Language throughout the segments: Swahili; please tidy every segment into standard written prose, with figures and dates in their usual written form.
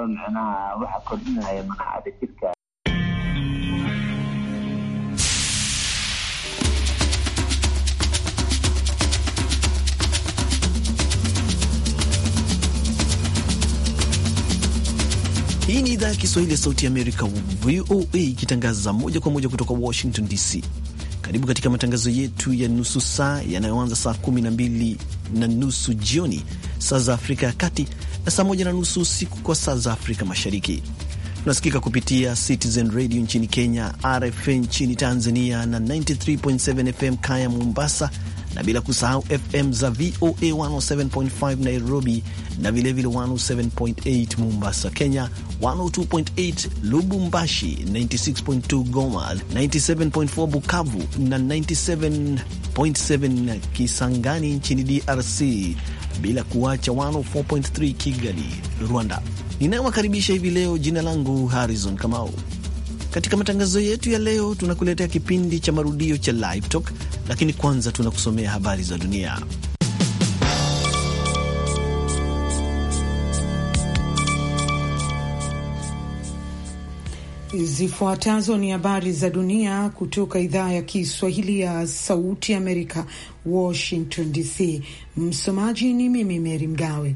macnaha waxa kordhinaya manacada jirka. Hii ni idhaa ya Kiswahili ya Sauti ya Amerika, VOA, ikitangaza moja kwa moja kutoka Washington DC. Karibu katika matangazo yetu ya nusu saa yanayoanza saa 12:30 jioni saa za Afrika ya Kati na saa 1:30 usiku kwa saa za Afrika Mashariki. Tunasikika kupitia Citizen Radio nchini Kenya, RFA nchini Tanzania na 93.7 FM Kaya Mombasa, na bila kusahau FM za VOA 107.5 Nairobi na vilevile 107.8 Mombasa, Kenya, 102.8 Lubumbashi, 96.2 Goma, 97.4 Bukavu na 97.7 Kisangani nchini DRC, bila kuacha 104.3 Kigali, Rwanda. Ninayewakaribisha hivi leo, jina langu Harrison Kamau. Katika matangazo yetu ya leo tunakuletea kipindi cha marudio cha Live Talk, lakini kwanza tunakusomea habari za dunia. Zifuatazo ni habari za dunia kutoka idhaa ya Kiswahili ya Sauti Amerika, Washington DC. Msomaji ni mimi Mary Mgawe.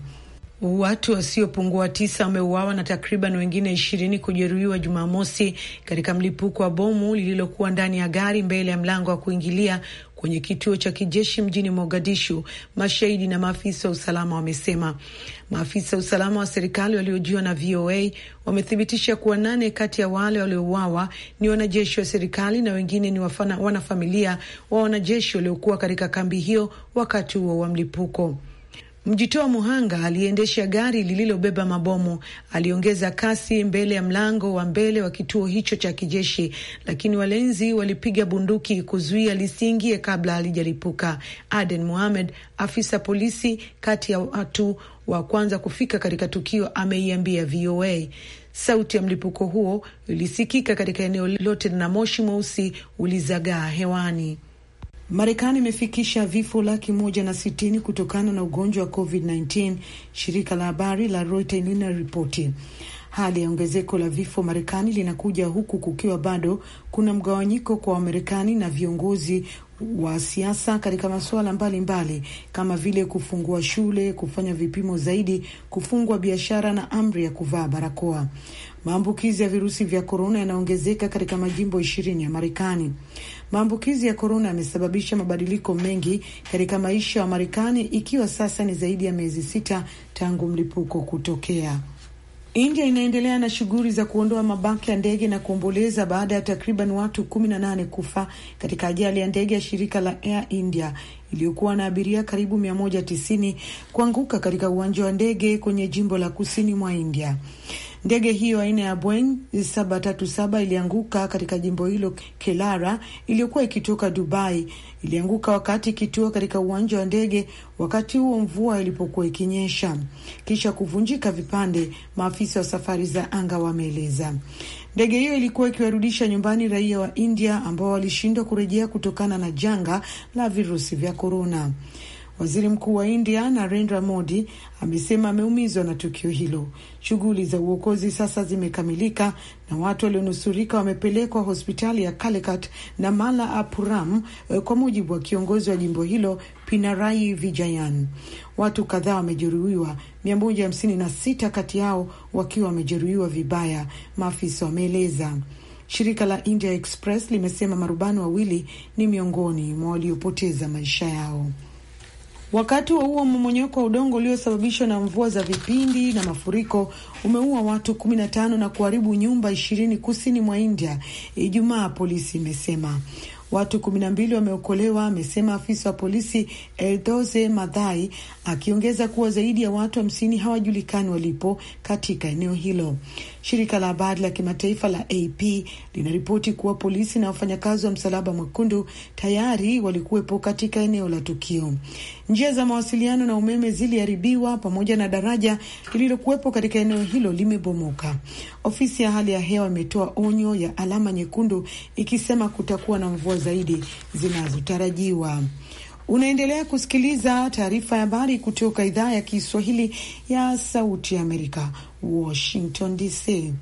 Watu wasiopungua 9 wameuawa na takriban wengine 20 kujeruhiwa Jumamosi katika mlipuko wa bomu lililokuwa ndani ya gari mbele ya mlango wa kuingilia kwenye kituo cha kijeshi mjini Mogadishu, mashahidi na maafisa wa usalama wamesema. Maafisa wa usalama wa serikali waliojiwa na VOA wamethibitisha kuwa 8 kati ya wale waliouawa ni wanajeshi wa serikali na wengine ni wanafamilia wa wanajeshi waliokuwa katika kambi hiyo wakati huo wa mlipuko. Mjitoa muhanga aliendesha gari lililobeba mabomu aliongeza kasi mbele ya mlango wa mbele wa kituo hicho cha kijeshi, lakini walinzi walipiga bunduki kuzuia lisiingie kabla halijalipuka. Aden Mohamed, afisa polisi kati ya watu wa kwanza kufika katika tukio, ameiambia VOA. Sauti ya mlipuko huo ilisikika katika eneo lote na moshi mweusi ulizagaa hewani. Marekani imefikisha vifo 160,000 kutokana na ugonjwa wa COVID-19, shirika la habari la Reuters linaripoti. Hali ya ongezeko la vifo Marekani linakuja huku kukiwa bado kuna mgawanyiko kwa Wamarekani na viongozi wa siasa katika masuala mbalimbali kama vile kufungua shule, kufanya vipimo zaidi, kufungua biashara na amri ya kuvaa barakoa. Maambukizi ya virusi vya korona yanaongezeka katika majimbo 20 ya Marekani. Maambukizi ya korona yamesababisha mabadiliko mengi katika maisha ya Marekani, ikiwa sasa ni zaidi ya miezi 6 tangu mlipuko kutokea. India inaendelea na shughuli za kuondoa mabaki ya ndege na kuomboleza baada ya takriban watu 18 kufa katika ajali ya ndege ya shirika la Air India iliyokuwa na abiria karibu 190 kuanguka katika uwanja wa ndege kwenye jimbo la kusini mwa India. Ndege hiyo aina ya Boeing 737 ilianguka katika jimbo hilo Kerala, iliyokuwa ikitoka Dubai. Ilianguka wakati ikitua katika uwanja wa ndege wakati huo mvua ilipokuwa ikinyesha, kisha kuvunjika vipande, maafisa wa safari za anga wameeleza. Ndege hiyo ilikuwa ikiwarudisha nyumbani raia wa India ambao walishindwa kurejea kutokana na janga la virusi vya korona. Waziri Mkuu wa India Narendra Modi amesema ameumizwa na tukio hilo. Shughuli za uokozi sasa zimekamilika na watu walionusurika wamepelekwa hospitali ya Calicut na Malappuram, kwa mujibu wa kiongozi wa jimbo hilo Pinarayi Vijayan. Watu kadhaa wamejeruhiwa, 156 kati yao wakiwa wamejeruhiwa vibaya, maafisa wameeleza. Shirika la India Express limesema marubani 2 ni miongoni mwa waliopoteza maisha yao. Wakati wa huo mmomonyoko wa udongo uliosababishwa na mvua za vipindi na mafuriko umeua watu 15 na kuharibu nyumba 20 kusini mwa India, Ijumaa, polisi imesema. Watu 12 wameokolewa, amesema afisa wa polisi Eldoze Madhai, akiongeza kuwa zaidi ya watu 50 hawajulikani walipo katika eneo hilo. Shirika la habari la kimataifa la AP linaripoti kuwa polisi na wafanyakazi wa Msalaba Mwekundu tayari walikuwepo katika eneo la tukio. Njia za mawasiliano na umeme ziliharibiwa pamoja na daraja lililokuwepo katika eneo hilo limebomoka. Ofisi ya hali ya hewa imetoa onyo ya alama nyekundu ikisema kutakuwa na mvua zaidi zinazotarajiwa. Unaendelea kusikiliza taarifa ya habari kutoka idhaa ya Kiswahili ya Sauti ya Amerika, Washington DC.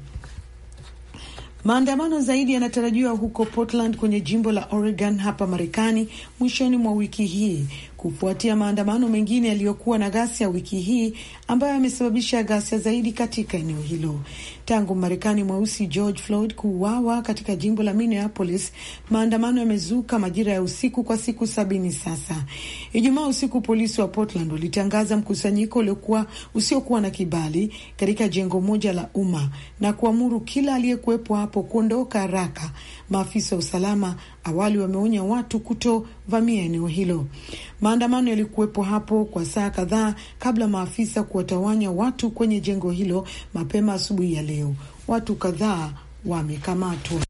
Maandamano zaidi yanatarajiwa huko Portland kwenye jimbo la Oregon hapa Marekani mwishoni mwa wiki hii kufuatia maandamano mengine yaliyokuwa na ghasia wiki hii ambayo yamesababisha ghasia zaidi katika eneo hilo. Tangu Marekani mweusi George Floyd kuuawa katika jimbo la Minneapolis, maandamano yamezuka majira ya usiku kwa siku 70 sasa. Ijumaa usiku polisi wa Portland walitangaza mkusanyiko usiokuwa na kibali katika jengo moja la umma na kuamuru kila aliyekuwepo hapo kuondoka haraka. Maafisa wa usalama awali wameonya watu kutovamia eneo hilo. Maandamano yalikuwepo hapo kwa saa kadhaa kabla maafisa kuwatawanya watu kwenye jengo hilo mapema asubuhi ya leo. Watu kadhaa wamekamatwa.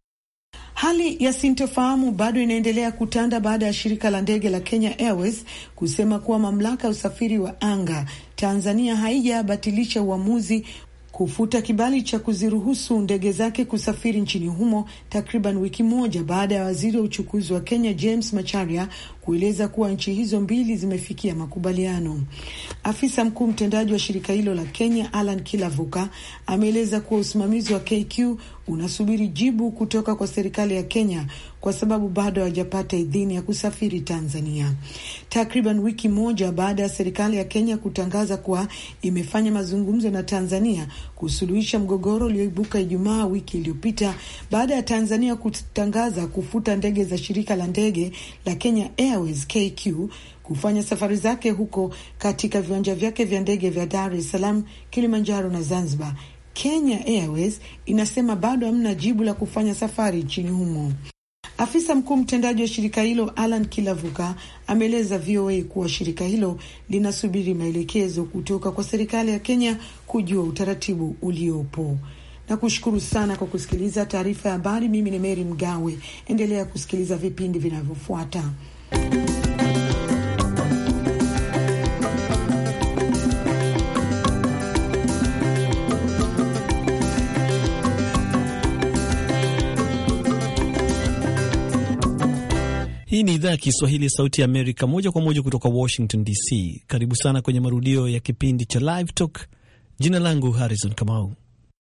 Hali ya sintofahamu bado inaendelea kutanda baada ya shirika la ndege la Kenya Airways kusema kuwa mamlaka ya usafiri wa anga Tanzania haijabatilisha uamuzi kufuta kibali cha kuziruhusu ndege zake kusafiri nchini humo takriban wiki moja baada ya waziri wa uchukuzi wa Kenya James Macharia kueleza kuwa nchi hizo mbili zimefikia makubaliano. Afisa mkuu mtendaji wa shirika hilo la Kenya Alan Kilavuka ameeleza kuwa usimamizi wa KQ unasubiri jibu kutoka kwa serikali ya Kenya kwa sababu bado hawajapata idhini ya kusafiri Tanzania. Takriban wiki moja baada ya serikali ya Kenya kutangaza kuwa imefanya mazungumzo na Tanzania kusuluhisha mgogoro ulioibuka Ijumaa wiki iliyopita baada ya Tanzania kutangaza kufuta ndege za shirika la ndege la Kenya Airways KQ kufanya safari zake huko katika viwanja vyake vya ndege vya Dar es Salaam, Kilimanjaro na Zanzibar. Kenya Airways inasema bado hamna jibu la kufanya safari nchini humo. Afisa mkuu mtendaji wa shirika hilo Alan Kilavuka ameeleza VOA kuwa shirika hilo linasubiri maelekezo kutoka kwa serikali ya Kenya kujua utaratibu uliopo. Na kushukuru sana kwa kusikiliza taarifa ya habari. Mimi ni Mary Mgawe. Endelea kusikiliza vipindi vinavyofuata. Hii ni idhaa ya Kiswahili ya Sauti ya Amerika, moja kwa moja kutoka Washington DC. Karibu sana kwenye marudio ya kipindi cha Live Talk. Jina langu Harrison Kamau.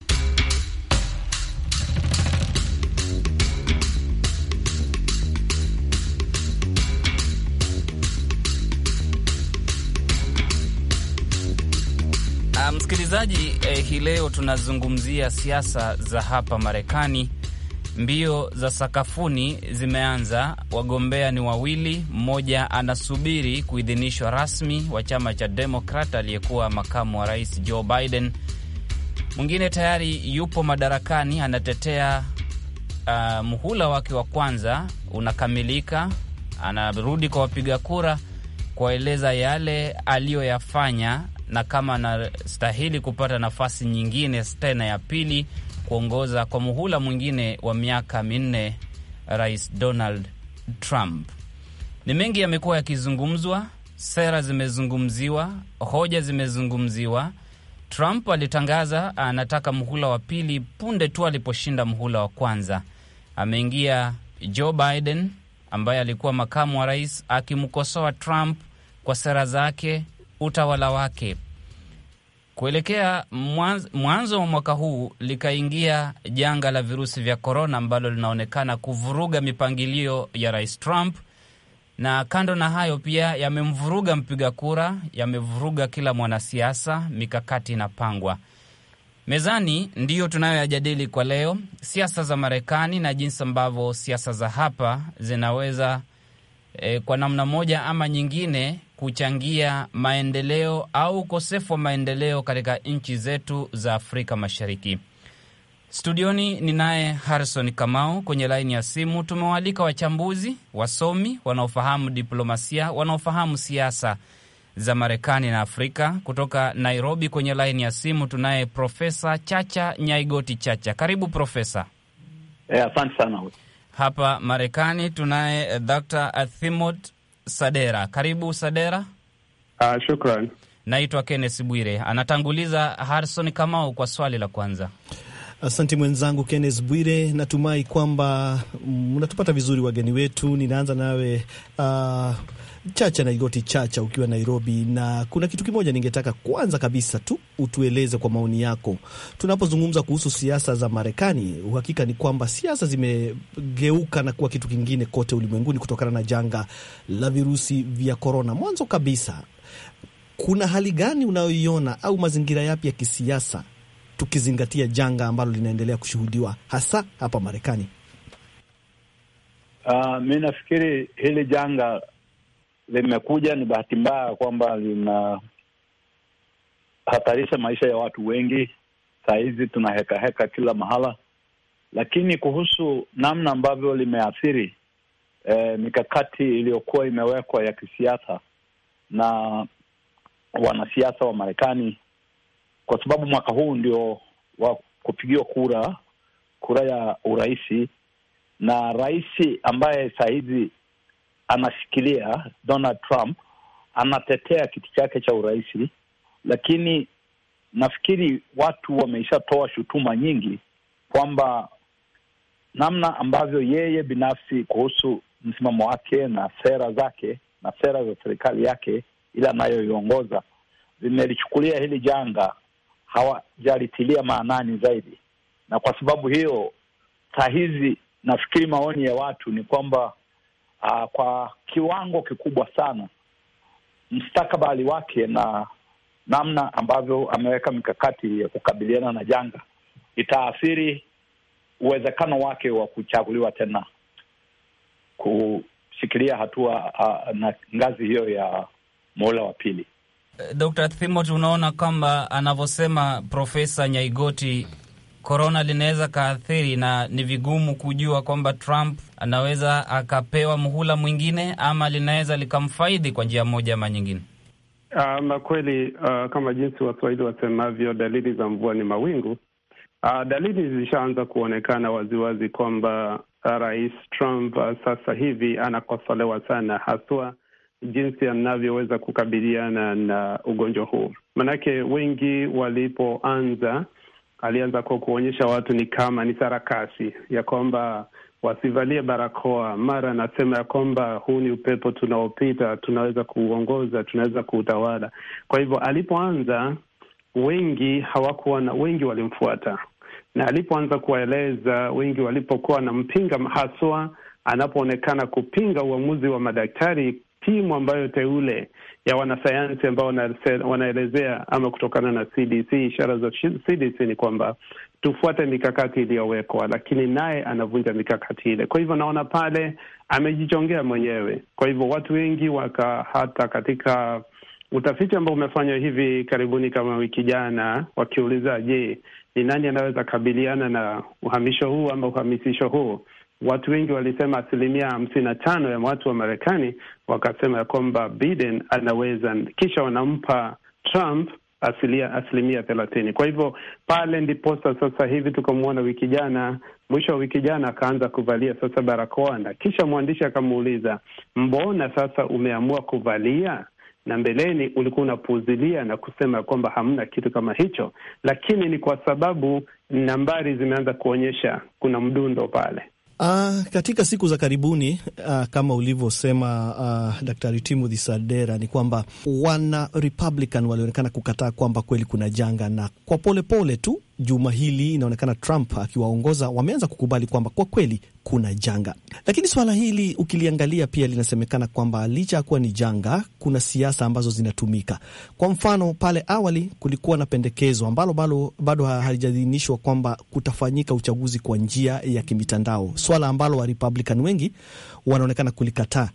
Msikilizaji, hii leo tunazungumzia siasa za hapa Marekani. Mbio za sakafuni zimeanza, wagombea ni wawili, mmoja anasubiri kuidhinishwa rasmi wa chama cha Democrat aliyekuwa makamu wa rais Joe Biden. Mwingine tayari yupo madarakani, anatetea muhula wake wa kwanza unakamilika, anarudi kwa wapiga kura kueleza yale aliyoyafanya na kama anastahili kupata nafasi nyingine tena ya pili kuongoza kwa muhula mwingine wa miaka 4 Rais Donald Trump. Ni mengi yamekuwa yakizungumzwa, sera zimezungumziwa, hoja zimezungumziwa. Trump alitangaza anataka muhula wa pili punde tu aliposhinda muhula wa kwanza. Ameingia Joe Biden ambaye alikuwa makamu wa rais akimkosoa Trump kwa sera zake, utawala wake. Kuelekea mwanzo wa mwaka huu likaingia janga la virusi vya korona ambalo linaonekana kuvuruga mipangilio ya Rais Trump, na kando na hayo pia yamemvuruga mpiga kura, yamevuruga kila mwanasiasa, mikakati inapangwa. Mezani ndiyo tunayoyajadili kwa leo, siasa za Marekani na jinsi ambavyo siasa za hapa zinaweza kwa namna moja ama nyingine kuchangia maendeleo au ukosefu wa maendeleo katika nchi zetu za Afrika Mashariki. Studioni ninaye Harrison Kamau, kwenye laini ya simu tumewaalika wachambuzi, wasomi, wanaofahamu diplomasia, wanaofahamu siasa za Marekani na Afrika. Kutoka Nairobi kwenye laini ya simu tunaye Profesa Chacha Nyaigoti Chacha. Karibu Profesa. Asante sana. Hapa Marekani tunaye Dr. Athimot Sadera. Karibu Sadera. Shukran. Naitwa Kenneth Bwire. Anatanguliza Harrison Kamau kwa swali la kwanza. Asante mwenzangu Kenneth Bwire, natumai kwamba mnatupata vizuri wageni wetu. Ninaanza nawe Chacha Naigoti Chacha ukiwa Nairobi, na kuna kitu kimoja ningetaka kwanza kabisa tu utueleze kwa maoni yako. Tunapozungumza kuhusu siasa za Marekani, uhakika ni kwamba siasa zimegeuka na kuwa kitu kingine kote ulimwenguni kutokana na janga la virusi vya korona. Mwanzo kabisa, kuna hali gani unayoiona au mazingira yapi ya kisiasa tukizingatia janga ambalo linaendelea kushuhudiwa hasa hapa Marekani? Mimi nafikiri hili janga limekuja, ni bahati mbaya kwamba linahatarisha maisha ya watu wengi. Saa hizi tuna heka kila mahala, lakini kuhusu namna ambavyo limeathiri mikakati iliyokuwa imewekwa ya kisiasa na wanasiasa wa Marekani, kwa sababu mwaka huu ndio wa kupigiwa kura ya uraisi, na rais ambaye saa hizi anashikilia Donald Trump anatetea kiti chake cha uraisi, lakini nafikiri watu wameishatoa shutuma nyingi kwamba namna ambavyo yeye binafsi kuhusu msimamo wake na sera zake na sera za serikali yake ile anayoiongoza vimelichukulia hili janga, hawajalitilia maanani zaidi. Na kwa sababu hiyo saa hizi nafikiri maoni ya watu ni kwamba kwa kiwango kikubwa sana mustakabali wake na namna ambavyo ameweka mikakati ya kukabiliana na janga itaathiri uwezekano wake wa kuchaguliwa tena kushikilia hatua na ngazi hiyo ya muhula wa pili. Dr. Timothy, unaona kwamba anavyosema Profesa Nyaigoti, korona linaweza kaathiri na ni vigumu kujua kwamba Trump anaweza akapewa muhula mwingine ama linaweza likamfaidi kwa njia moja ama nyingine? Kweli, kama jinsi Waswahili wasemavyo, dalili za mvua ni mawingu. Dalili zilishaanza kuonekana waziwazi kwamba Rais Trump sasa hivi anakosolewa sana, haswa jinsi anavyoweza kukabiliana na ugonjwa huu. Manake wengi walipoanza, alianza kwa kuonyesha watu ni kama ni sarakasi ya kwamba wasivalie barakoa. Mara anasema ya kwamba huu ni upepo tunaopita, tunaweza kuuongoza, tunaweza kuutawala. Kwa hivyo alipoanza, wengi walimfuata, na alipoanza kuwaeleza, wengi walipokuwa na mpinga, haswa anapoonekana kupinga uamuzi wa madaktari, timu ambayo teule ya wanasayansi ambao wanaelezea ama kutokana na CDC, ishara za CDC ni kwamba tufuate mikakati iliyowekwa, lakini naye anavunja mikakati ile. Kwa hivyo naona pale amejichongea mwenyewe. Kwa hivyo watu wengi hata katika utafiti ambao umefanywa hivi karibuni kama wiki jana, wakiuliza je, ni nani anaweza kabiliana na uhamisho huu ama uhamisisho huu, watu wengi walisema 55% ya watu wa Marekani wakasema ya kwamba Biden anaweza, kisha wanampa Trump 30%. Kwa hivyo pale ndipo sasa hivi tukamwona mwisho wa wiki jana akaanza kuvalia sasa barakoa, na kisha mwandishi akamuuliza, mbona sasa umeamua kuvalia na mbeleni ulikuwa unapuuzilia na kusema kwamba hamna kitu kama hicho? Lakini ni kwa sababu nambari zimeanza kuonyesha kuna mdundo pale. Katika siku za karibuni kama ulivyosema Daktari Timothy Sadera, ni kwamba wana Republican walionekana kukataa kwamba kweli kuna janga, na kwa pole tu juma hili inaonekana Trump akiwaongoza wameanza kukubali kwamba kwa kweli kuna janga. Lakini swala hili ukiliangalia pia linasemekana kwamba licha ya kuwa ni janga, kuna siasa ambazo zinatumika. Kwa mfano, pale awali kulikuwa na pendekezo ambalo bado halijadhinishwa kwamba kutafanyika uchaguzi kwa njia ya kimitandao, swala ambalo wa Republican wengi wanaonekana kulikataa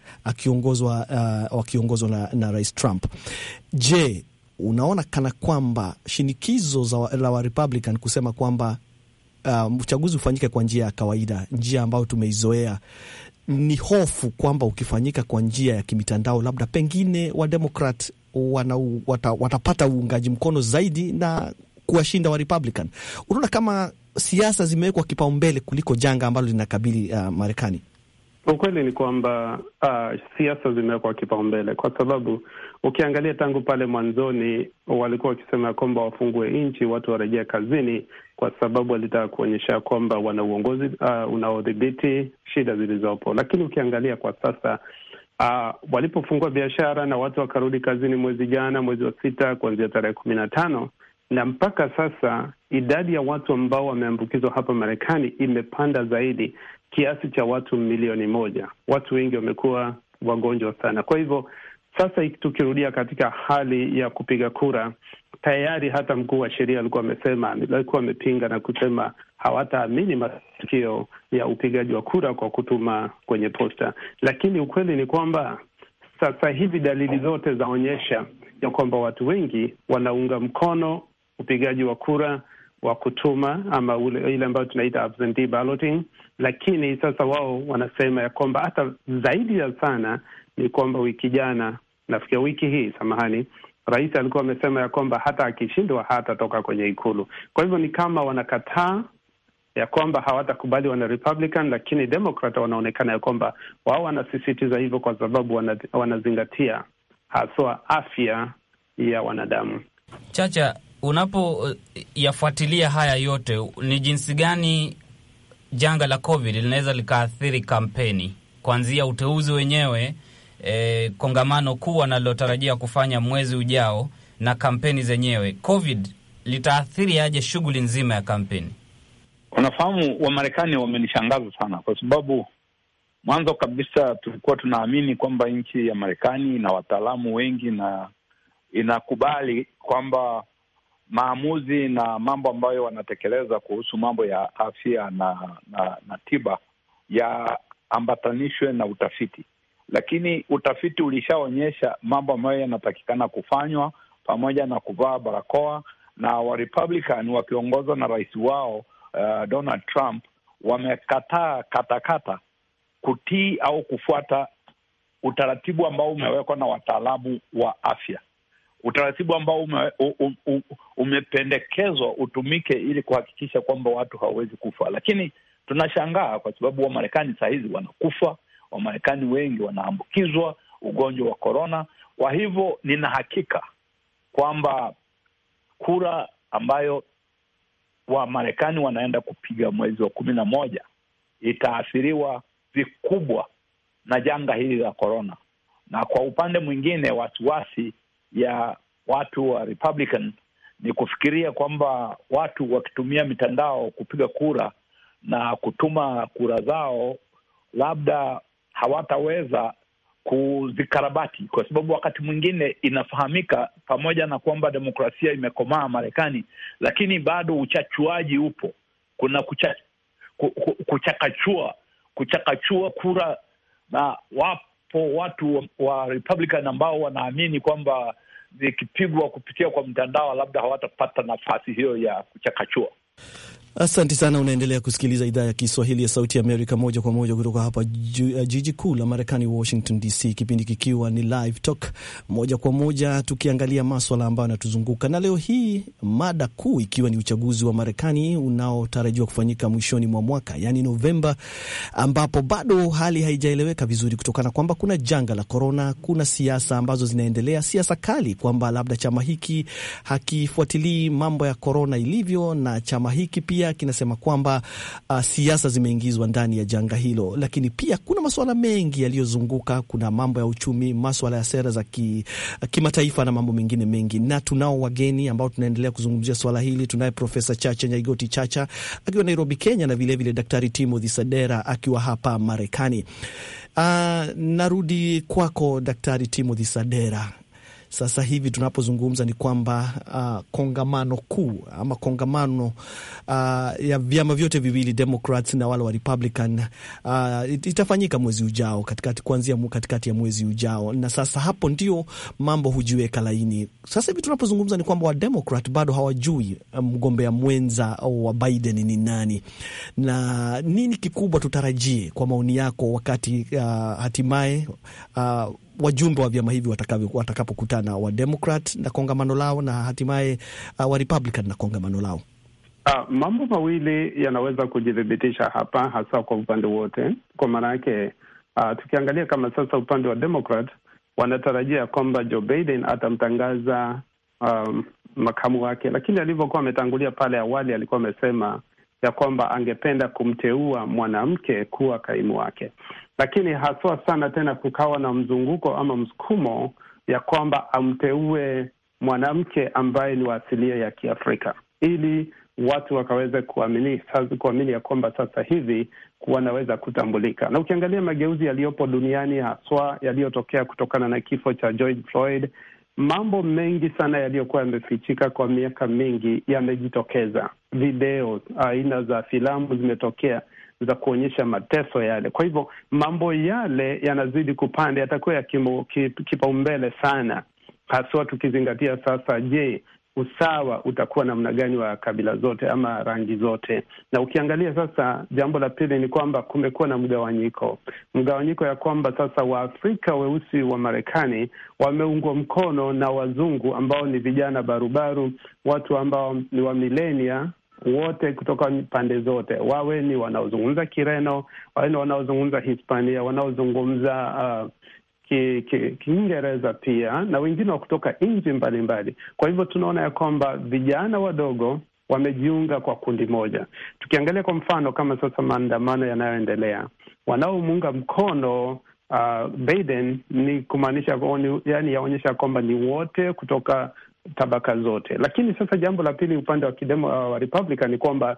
wakiongozwa na Rais Trump. Je, unaona kana kwamba shinikizo la wa Republican kusema kwamba uchaguzi ufanyike kwa njia ya kawaida, njia ambayo tumeizoea, ni hofu kwamba ukifanyika kwa njia ya kimitandao labda pengine wa Democrat watapata uungaji mkono zaidi na kuwashinda wa Republican? Unaona kama siasa zimewekwa kipaumbele kuliko janga ambalo linakabili Marekani? Ukweli ni kwamba siasa zimewekwa kipaumbele, kwa sababu ukiangalia tangu pale mwanzoni walikuwa wakisema kwamba wafungue nchi, watu warejea kazini, kwa sababu walitaka kuonyesha kwamba wana uongozi unaodhibiti shida zilizopo. Lakini ukiangalia kwa sasa walipofungua biashara na watu wakarudi kazini mwezi wa 6 kuanzia tarehe 15, na mpaka sasa idadi ya watu ambao wameambukizwa hapa Marekani imepanda zaidi, kiasi cha watu 1,000,000. Watu wengi wamekuwa wagonjwa sana. Kwa hivyo sasa tukirudia katika hali ya kupiga kura, tayari hata mkuu wa sheria alikuwa amepinga na kusema hawataamini matukio ya upigaji wa kura kwa kutuma kwenye posta. Lakini ukweli ni kwamba sasa hivi dalili zote zaonyesha ya kwamba watu wengi wanaunga mkono upigaji wa kura wa kutuma, ama ile ambayo tunaita absentee balloting. Lakini sasa wao wanasema ya kwamba hata zaidi ya sana ni kwamba wiki hii rais alikuwa amesema ya kwamba hata akishindwa hatatoka kwenye ikulu. Kwa hivyo ni kama wanakataa ya kwamba hawatakubali wana Republican, lakini Democrat wanaonekana ya kwamba wao wanasisitiza hivyo kwa sababu wanazingatia haswa afya ya wanadamu. Chacha, unapoyafuatilia haya yote, ni jinsi gani janga la COVID linaweza likaathiri kampeni, kuanzia uteuzi wenyewe, kongamano kuu wanalotarajia kufanya mwezi ujao, na kampeni zenyewe? COVID litaathiri aje shughuli nzima ya kampeni? Unafahamu, Wamarekani wamenishangaza sana, kwa sababu mwanzo kabisa tulikuwa tunaamini kwamba nchi ya Marekani ina wataalamu wengi na inakubali kwamba maamuzi na mambo ambayo wanatekeleza kuhusu mambo ya afya na tiba yaambatanishwe na utafiti. Lakini utafiti ulishaonyesha mambo ambayo yanatakikana kufanywa, pamoja na kuvaa barakoa, na wa Republican wakiongozwa na rais wao Donald Trump wamekataa katakata kutii au kufuata utaratibu ambao umewekwa na wataalamu wa afya, utaratibu ambao umependekezwa utumike ili kuhakikisha kwamba watu hawawezi kufa. Lakini tunashangaa kwa sababu Wamarekani saa hizi wanakufa, Wamarekani wengi wanaambukizwa ugonjwa wa korona. Kwa hivyo nina hakika kwamba kura ambayo Wamarekani wanaenda kupiga mwezi wa 11 itaathiriwa vikubwa na janga hili la korona. Na kwa upande mwingine, wasiwasi ya watu wa Republican ni kufikiria kwamba watu wakitumia mitandao kupiga kura na kutuma kura zao, labda hawataweza kuzikarabati, kwa sababu wakati mwingine inafahamika, pamoja na kwamba demokrasia imekomaa Marekani, lakini bado uchachuaji upo. Kuna kuchakachua kura, na wapo watu wa Republican ambao wanaamini kwamba zikipigwa kupitia kwa mtandao labda hawatapata nafasi hiyo ya kuchakachua. Asante sana. Unaendelea kusikiliza idhaa ya Kiswahili ya Sauti ya Amerika moja kwa moja kutoka hapa jiji kuu la Marekani, Washington DC, kipindi kikiwa ni Live Talk, moja kwa moja tukiangalia maswala ambayo yanatuzunguka, na leo hii mada kuu ikiwa ni uchaguzi wa Marekani unaotarajiwa kufanyika mwishoni mwa mwaka, yani Novemba, ambapo bado hali haijaeleweka vizuri kutokana kwamba kuna janga la korona, kuna siasa ambazo zinaendelea, siasa kali kwamba labda chama hiki hakifuatilii mambo ya korona ilivyo, na chama hiki pia kinasema kwamba siasa zimeingizwa ndani ya janga hilo. Lakini pia kuna masuala mengi yaliyozunguka, kuna mambo ya uchumi, masuala ya sera za kimataifa na mambo mengine mengi, na tunao wageni ambao tunaendelea kuzungumzia swala hili. Tunaye Profesa Chacha Nyaigoti Chacha akiwa Nairobi, Kenya, na vile vile Daktari Timothy Sadera akiwa hapa Marekani. Narudi kwako Daktari Timothy Sadera. Sasa hivi tunapozungumza ni kwamba kongamano kuu ama kongamano ya vyama vyote viwili, Democrats na wale wa Republican, itafanyika mwezi ujao, kuanzia katikati ya mwezi ujao, na sasa hapo ndio mambo hujiweka laini. Sasa hivi tunapozungumza ni kwamba wa Democrat bado hawajui mgombea mwenza wa Biden ni nani, na nini kikubwa tutarajie kwa maoni yako wakati hatimaye wajumbe wa vyama hivi watakapokutana, wa Democrat na kongamano lao, na hatimaye wa Republican na kongamano lao? Mambo mawili yanaweza kujithibitisha hapa, hasa kwa upande wote. Kwa maana yake Tukiangalia kama sasa upande wa Democrat wanatarajia kwamba Joe Biden atamtangaza makamu wake, lakini alivyokuwa ametangulia pale awali alikuwa amesema ya kwamba angependa kumteua mwanamke kuwa kaimu wake, lakini haswa sana tena kukawa na mzunguko ama msukumo ya kwamba amteue mwanamke ambaye ni wa asilia ya Kiafrika, ili watu wakaweza kuamini ya kwamba sasa hivi wanaweza kutambulika. Na ukiangalia mageuzi yaliyopo duniani, haswa yaliyotokea kutokana na kifo cha George Floyd, mambo mengi sana yaliyokuwa yamefichika kwa miaka mingi yamejitokeza. Video, aina za filamu zimetokea za kuonyesha mateso yale. Kwa hivyo mambo yale yanazidi kupanda, yatakuwa ya kipaumbele sana, haswa tukizingatia sasa, je, usawa utakuwa namna gani wa kabila zote ama rangi zote? Na ukiangalia sasa, jambo la pili ni kwamba kumekuwa na mgawanyiko ya kwamba sasa Waafrika weusi wa Marekani wameungwa mkono na wazungu ambao ni vijana barubaru, watu ambao ni wa milenia, wote kutoka pande zote, wawe ni wanaozungumza Kireno, wawe ni wanaozungumza Hispania, wanaozungumza Kiingereza pia, na wengine wa kutoka nchi mbalimbali. Kwa hivyo tunaona ya kwamba vijana wadogo wamejiunga kwa kundi moja. Tukiangalia kwa mfano kama sasa maandamano yanayoendelea, wanaomuunga mkono Biden ni kumaanisha, yani yaonyesha kwamba ni wote kutoka tabaka zote. Lakini sasa jambo la pili upande wa Republican ni kwamba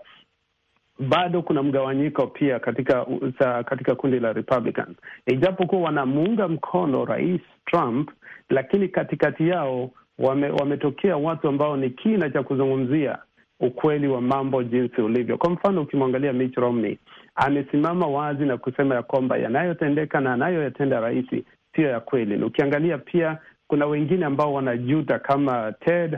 bado kuna mgawanyiko pia katika kundi la Republican. Ijapokuwa wanamuunga mkono Rais Trump, lakini katikati yao wametokea watu ambao ni kina cha kuzungumzia ukweli wa mambo jinsi ulivyo. Kwa mfano, ukimwangalia Mitch Romney, amesimama wazi na kusema ya kwamba yanayotendeka na anayoyatenda rais sio ya kweli. Na ukiangalia pia kuna wengine ambao wanajuta kama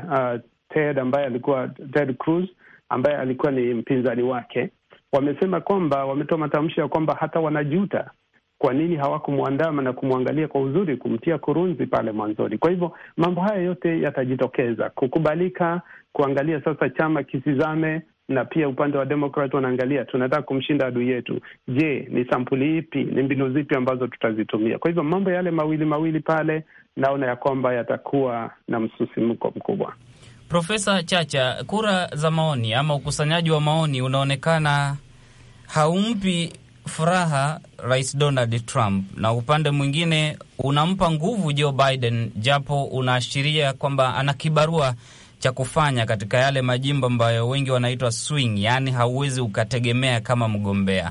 Ted ambaye alikuwa Ted Cruz ambaye alikuwa ni mpinzani wake. Wamesema kwamba, wametoa matamshi ya kwamba hata wanajuta kwa nini hawakumwandama na kumwangalia kwa uzuri, kumtia kurunzi pale mwanzoni. Kwa hivyo mambo haya yote yatajitokeza, kukubalika, kuangalia sasa chama kisizame, na pia upande wa Democrat wanaangalia tunataka kumshinda adui yetu. Je, ni sampuli ipi, ni mbinu zipi ambazo tutazitumia? Kwa hivyo mambo yale mawili pale naona ya kwamba yatakuwa na msusimko mkubwa. Profesa Chacha, kura za maoni ama ukusanyaji wa maoni unaonekana haumpi furaha Rais Donald Trump, na upande mwingine unampa nguvu Joe Biden, japo unaashiria kwamba ana kibarua cha kufanya katika yale majimbo ambayo wengi wanaitwa swing, yani hauwezi ukategemea kama mgombea.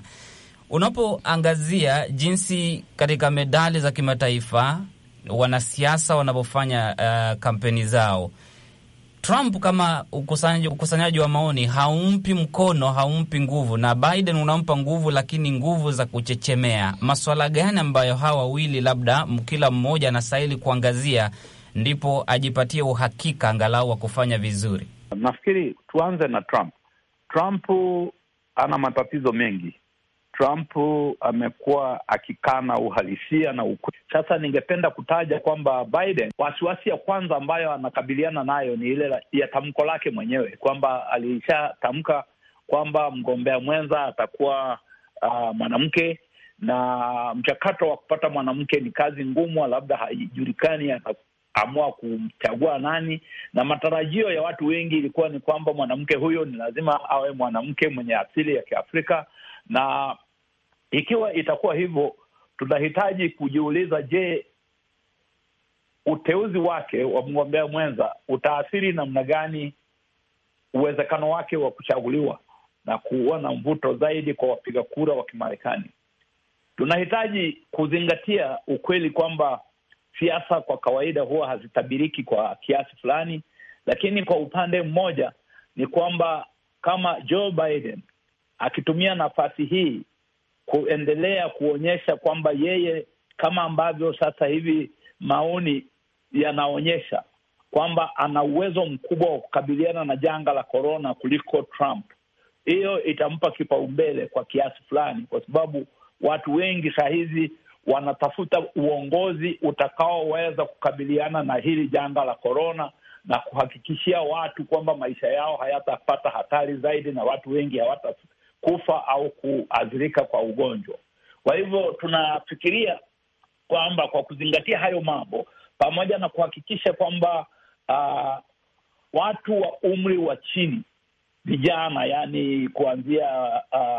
Unapoangazia jinsi katika medali za kimataifa wanasiasa wanapofanya kampeni zao, Trump kama ukusanyaji wa maoni haumpi mkono, haumpi nguvu, na Biden unampa nguvu, lakini nguvu za kuchechemea. Masuala gani ambayo hawa wawili labda kila mmoja anastahili kuangazia ndipo ajipatie uhakika angalau wa kufanya vizuri? Nafikiri tuanze na Trump. Trump ana matatizo mengi. Trump amekuwa akikana uhalisia na ukweli. Sasa ningependa kutaja kwamba Biden, wasiwasi ya kwanza ambayo anakabiliana nayo ni ile ya tamko lake mwenyewe, kwamba alishatamka kwamba mgombea mwenza atakuwa mwanamke, na mchakato wa kupata mwanamke ni kazi ngumu, labda haijulikani ataamua kumchagua nani, na matarajio ya watu wengi ilikuwa ni kwamba mwanamke huyo ni lazima awe mwanamke mwenye asili ya Kiafrika. Na ikiwa itakuwa hivyo, tunahitaji kujiuliza, je, uteuzi wake wa mgombea mwenza utaathiri namna gani uwezekano wake wa kuchaguliwa na kuwa na mvuto zaidi kwa wapiga kura wa Kimarekani? Tunahitaji kuzingatia ukweli kwamba siasa kwa kawaida huwa hazitabiriki kwa kiasi fulani, lakini kwa upande mmoja ni kwamba kama Joe Biden akitumia nafasi hii kuendelea kuonyesha kwamba yeye, kama ambavyo sasa hivi maoni yanaonyesha kwamba ana uwezo mkubwa wa kukabiliana na janga la korona kuliko Trump, hiyo itampa kipaumbele kwa kiasi fulani, kwa sababu watu wengi saa hizi wanatafuta uongozi utakaoweza kukabiliana na hili janga la korona na kuhakikishia watu kwamba maisha yao hayatapata hatari zaidi na watu wengi hawatakufa au kuathirika kwa ugonjwa. Kwa hivyo tunafikiria kwamba kwa kuzingatia hayo mambo, pamoja na kuhakikisha kwamba watu wa umri wa chini, vijana, yani kuanzia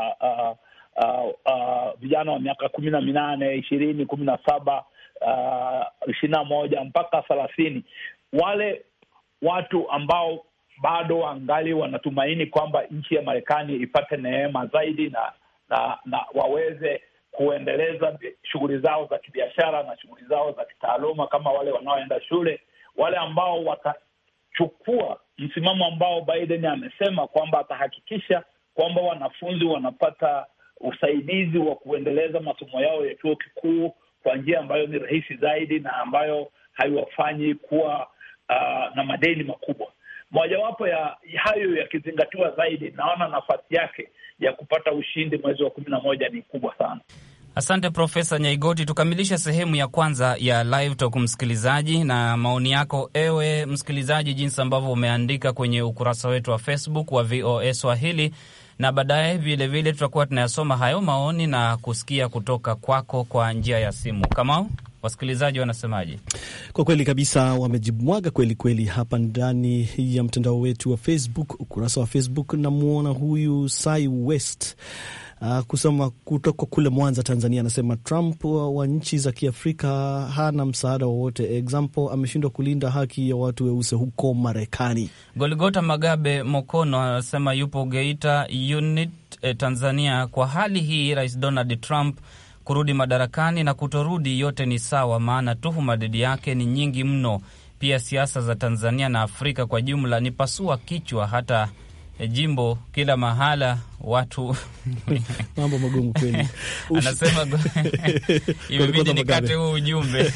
vijana wa miaka 18, 20, 17, 21 mpaka 30, wale watu ambao bado wangali wanatumaini kwamba nchi ya Marekani ipate neema zaidi na waweze kuendeleza shughuli zao za kibiashara na shughuli zao za kitaaluma, kama wale wanaoenda shule, wale ambao watachukua msimamo ambao Biden amesema kwamba atahakikisha kwamba wanafunzi wanapata usaidizi wa kuendeleza masomo yao ya chuo kikuu kwa njia ambayo ni rahisi zaidi na ambayo haiwafanyi kuwa na madeni makubwa. Mojawapo ya hayo yakizingatiwa zaidi, naona nafasi yake ya kupata ushindi mwezi wa 11 ni kubwa sana. Asante Profesa Nyaigoti. Tukamilisha sehemu ya kwanza ya Live Talk, msikilizaji, na maoni yako ewe msikilizaji, jinsi ambavyo umeandika kwenye ukurasa wetu wa Facebook wa VOA Swahili, na baadaye vilevile tutakuwa tunayasoma hayo maoni na kusikia kutoka kwako kwa njia ya simu. Kamau, wasikilizaji wanasemaje? Kwa kweli kabisa wamejimwaga kweli kweli hapa ndani ya mtandao wetu wa Facebook, ukurasa wa Facebook. Namuona huyu Sai West kusema kutoka kule Mwanza, Tanzania, anasema Trump wa nchi za Kiafrika hana msaada wowote. Example, ameshindwa kulinda haki ya watu weusi huko Marekani. Goligota Magabe Mokono anasema yupo Geita Unit, Tanzania. Kwa hali hii Rais Donald Trump kurudi madarakani na kutorudi yote ni sawa, maana tuhuma dhidi yake ni nyingi mno. Pia siasa za Tanzania na Afrika kwa jumla ni pasua kichwa, hata jimbo kila mahala watu mambo magumu kweli. Anasema imebidi nikate huu ujumbe.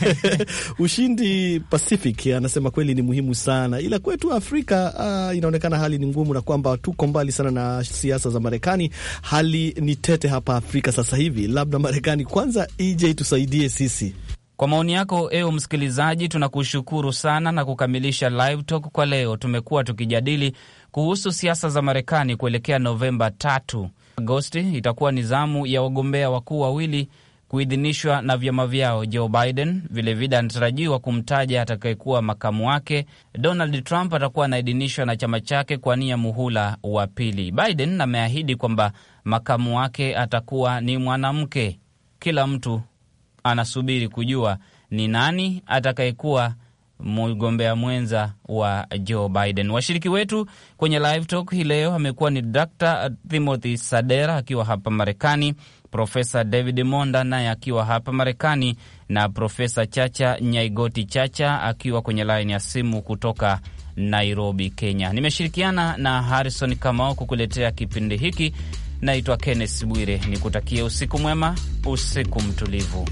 Ushindi Pacific anasema kweli ni muhimu sana, ila kwetu Afrika inaonekana hali ni ngumu na kwamba tuko mbali sana na siasa za Marekani. Hali ni tete hapa Afrika sasa hivi, labda Marekani kwanza ije itusaidie sisi. Kwa maoni yako ewe msikilizaji, tunakushukuru sana. Na kukamilisha Live Talk kwa leo, tumekuwa tukijadili kuhusu siasa za Marekani kuelekea Novemba 3 Agosti. Itakuwa ni zamu ya wagombea wakuu wawili kuidhinishwa na vyama vyao. Joe Biden vilevile anatarajiwa kumtaja atakayekuwa makamu wake. Donald Trump atakuwa anaidhinishwa na chama chake kwa nia muhula wa pili. Biden ameahidi kwamba makamu wake atakuwa ni mwanamke. Kila mtu anasubiri kujua ni nani atakayekuwa mgombea mwenza wa Joe Biden. Washiriki wetu kwenye Live Talk hii leo amekuwa ni Dr. Timothy Sadera akiwa hapa Marekani, Profesa David Monda naye akiwa hapa Marekani, na Profesa Chacha Nyaigoti Chacha akiwa kwenye line ya simu kutoka Nairobi, Kenya. Nimeshirikiana na Harrison Kamau kukuletea kipindi hiki. Naitwa Kenneth Bwire, nikutakie usiku mwema, usiku mtulivu.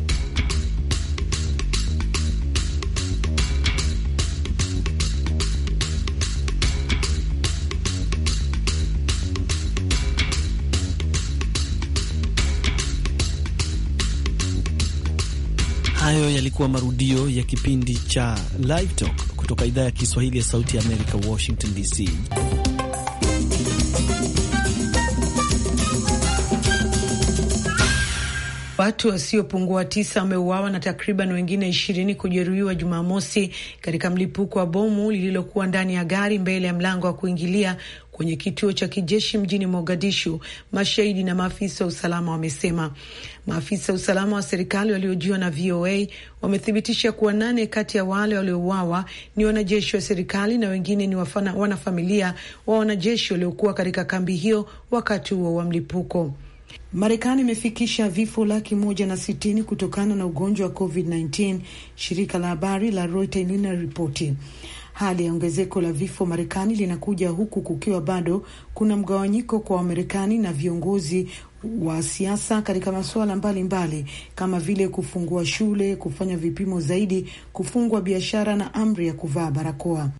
Hayo yalikuwa marudio ya kipindi cha Live Talk kutoka idhaa ya Kiswahili ya Sauti ya Amerika, Washington DC. Watu wasiopungua 9 wameuawa na takriban wengine 20 kujeruhiwa Jumamosi katika mlipuko wa bomu lililokuwa ndani ya gari mbele ya mlango wa kuingilia kwenye kituo cha kijeshi mjini Mogadishu, mashahidi na maafisa wa usalama wamesema. Maafisa wa usalama wa serikali waliojiwa na VOA wamethibitisha kuwa 8 kati ya wale waliouawa ni wanajeshi wa serikali na wengine ni wanafamilia wa wanajeshi waliokuwa katika kambi hiyo wakati huo wa mlipuko. Marekani imefikisha vifo 160,000 kutokana na ugonjwa wa COVID-19, shirika la habari la Reuters linaripoti. Hali ya ongezeko la vifo Marekani linakuja huku kukiwa bado kuna mgawanyiko kwa Wamarekani na viongozi wa siasa katika masuala mbalimbali kama vile kufungua shule, kufanya vipimo zaidi, kufungua biashara na amri ya kuvaa barakoa.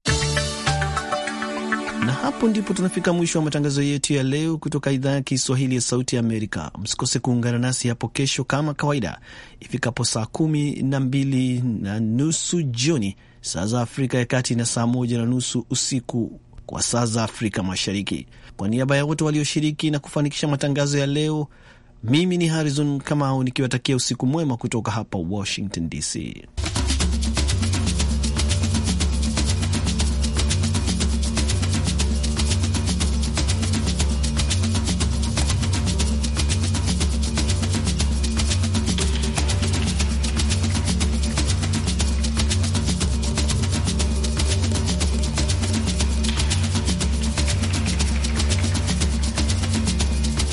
Na hapo ndipo tunafika mwisho wa matangazo yetu ya leo kutoka idhaa ya Kiswahili ya Sauti ya Amerika. Msikose kuungana nasi hapo kesho kama kawaida ifikapo saa 12:30 jioni saa za Afrika ya Kati na saa 1:30 usiku kwa saa za Afrika Mashariki. Kwa niaba ya wote walioshiriki na kufanikisha matangazo ya leo, Mimi ni Harrison Kamau nikiwatakia usiku mwema kutoka hapa Washington DC.